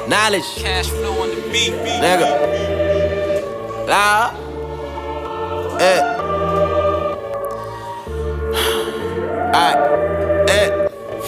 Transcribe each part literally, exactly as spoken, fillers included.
Knowledge. Cash flow on the beat, beat. Nigga. Loud. Eh. Alright. Eh.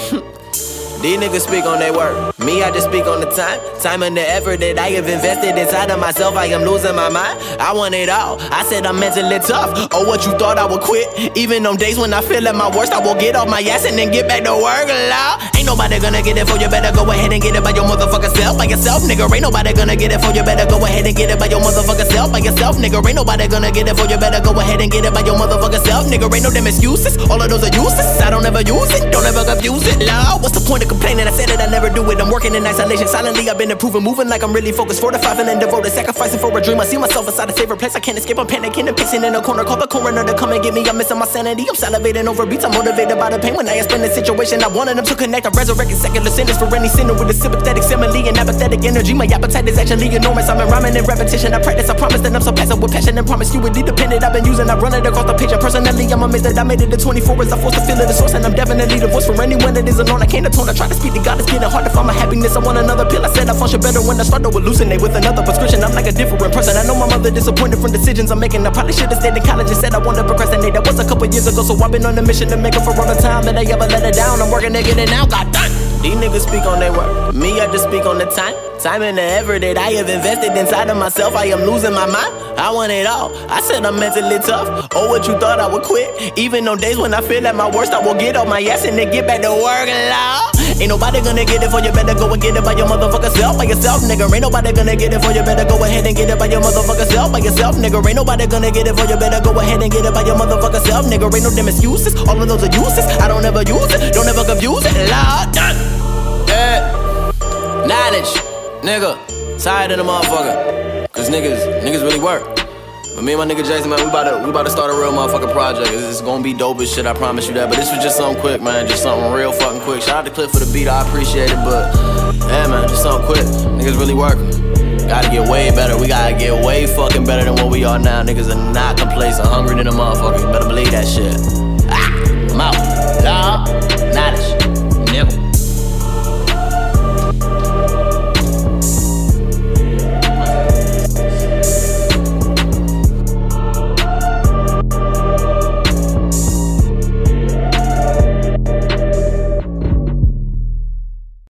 These niggas speak on their work. Me, I just speak on the time. Time and the effort that I have invested inside of myself. I am losing my mind. I want it all. I said I'm mentally tough. Oh, what you thought I would quit? Even on days when I feel at my worst, I will get off my ass and then get back to work. Law. Ain't nobody gonna get it for you. Better go ahead and get it by your motherfucking self. By yourself, nigga. Ain't nobody gonna get it for you. Better go ahead and get it by your motherfucking self. By yourself, nigga. Ain't nobody gonna get it for you. Better go ahead and get it by your motherfucking self, nigga. Ain't no damn excuses. All of those are useless. I don't ever use it. Don't ever confuse it. Law. What's the point of complaining? I said it, I never do it. I'm working in isolation. Silently, I've been improving, moving like I'm really focused. Fortified and devoted, sacrificing for a dream. I see myself inside a favorite place. I can't escape. I'm panicking and pacing in a corner. Call the coroner to come and get me. I'm missing my sanity. I'm salivating over beats. I'm motivated by the pain. When I explain the situation, I wanted them to connect. I'm resurrecting secular sinners for any sinner with a sympathetic simile and apathetic energy. My appetite is actually enormous. I'm in rhyming and repetition. I practice. I promise that I'm so passive with passion and promise you would be dependent. I've been using. I run it across the page. And personally, I'm amazed that I made it to twenty-four as I forced to feel it the source. And I'm definitely the voice for anyone that is alone. I can't atone. I try to speak to God. It's getting hard to find my happiness. I want another pill. I said I function better when I start to hallucinate with another prescription. I'm like a different person. I know my mother disappointed from decisions I'm making. I probably should've stayed in college and said I wanted to procrastinate. That was a couple years ago, so I've been on a mission to make up for all the time that I ever let it down. I'm working to get it now. God done. These niggas speak on their work. Me, I just speak on the time. Time and the effort that I have invested inside of myself. I am losing my mind. I want it all. I said I'm mentally tough. Oh, what you thought I would quit? Even on days when I feel at my worst, I will get off my ass and then get back to work. Law. Ain't nobody gonna get it for you. Better go and get it by your motherfucking self. By yourself, nigga. Ain't nobody gonna get it for you. Better go ahead and get it by your motherfucking self. By yourself, nigga. Ain't nobody gonna get it for you. Better go ahead and get it by your motherfucking self, nigga. Ain't no damn excuses. All of those are useless. I don't ever use it. Don't ever confuse it. Law. Done. Yeah. Knowledge, nigga. Tired of the motherfucker. Cause niggas, niggas really work. But me and my nigga Jason, man, we about to, we about to start a real motherfucking project. It's, it's gonna be dope as shit, I promise you that. But this was just something quick, man. Just something real fucking quick. Shout out to Cliff for the beat, I appreciate it. But, yeah, man, just something quick. Niggas really working. Gotta get way better. We gotta get way fucking better than what we are now. Niggas are not complacent, hungry than a motherfucker. You better believe that shit. Ah, I'm out. Nah.